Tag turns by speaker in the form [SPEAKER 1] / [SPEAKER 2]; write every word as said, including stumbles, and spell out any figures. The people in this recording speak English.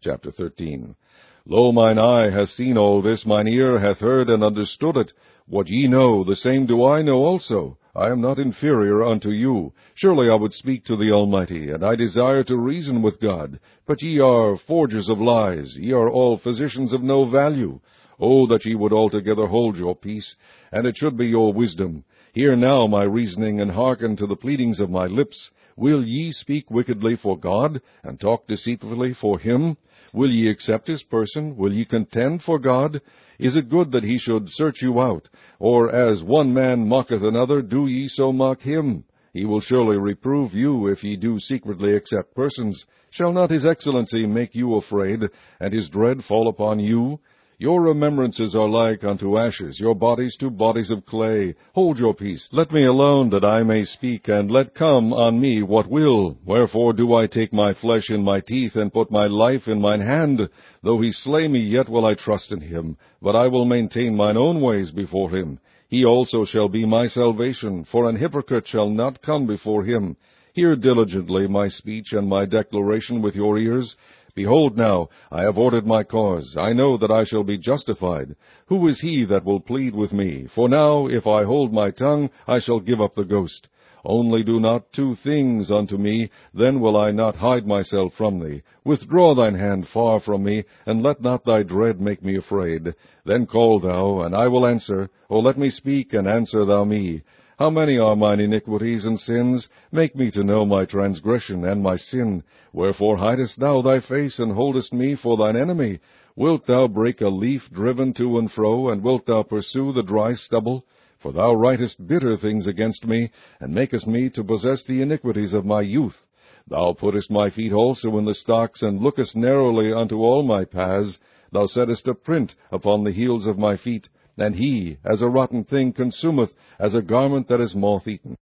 [SPEAKER 1] Chapter thirteen. Lo, mine eye hath seen all this, mine ear hath heard and understood it. What ye know, the same do I know also. I am not inferior unto you. Surely I would speak to the Almighty, and I desire to reason with God. But ye are forgers of lies, ye are all physicians of no value. O that ye would altogether hold your peace, and it should be your wisdom. Hear now my reasoning, and hearken to the pleadings of my lips. Will ye speak wickedly for God, and talk deceitfully for him? Will ye accept his person? Will ye contend for God? Is it good that he should search you out? Or as one man mocketh another, do ye so mock him? He will surely reprove you, if ye do secretly accept persons. Shall not his excellency make you afraid, and his dread fall upon you? Your remembrances are like unto ashes, your bodies to bodies of clay. Hold your peace, let me alone, that I may speak, and let come on me what will. Wherefore do I take my flesh in my teeth, and put my life in mine hand? Though he slay me, yet will I trust in him. But I will maintain mine own ways before him. He also shall be my salvation, for an hypocrite shall not come before him. Hear diligently my speech and my declaration with your ears. Behold now, I have ordered my cause. I know that I shall be justified. Who is he that will plead with me? For now, if I hold my tongue, I shall give up the ghost. Only do not two things unto me, then will I not hide myself from thee. Withdraw thine hand far from me, and let not thy dread make me afraid. Then call thou, and I will answer. O let me speak, and answer thou me. How many are mine iniquities and sins? Make me to know my transgression and my sin. Wherefore hidest thou thy face, and holdest me for thine enemy? Wilt thou break a leaf driven to and fro, and wilt thou pursue the dry stubble? For thou writest bitter things against me, and makest me to possess the iniquities of my youth. Thou puttest my feet also in the stocks, and lookest narrowly unto all my paths. Thou settest a print upon the heels of my feet. And he, as a rotten thing, consumeth, as a garment that is moth-eaten.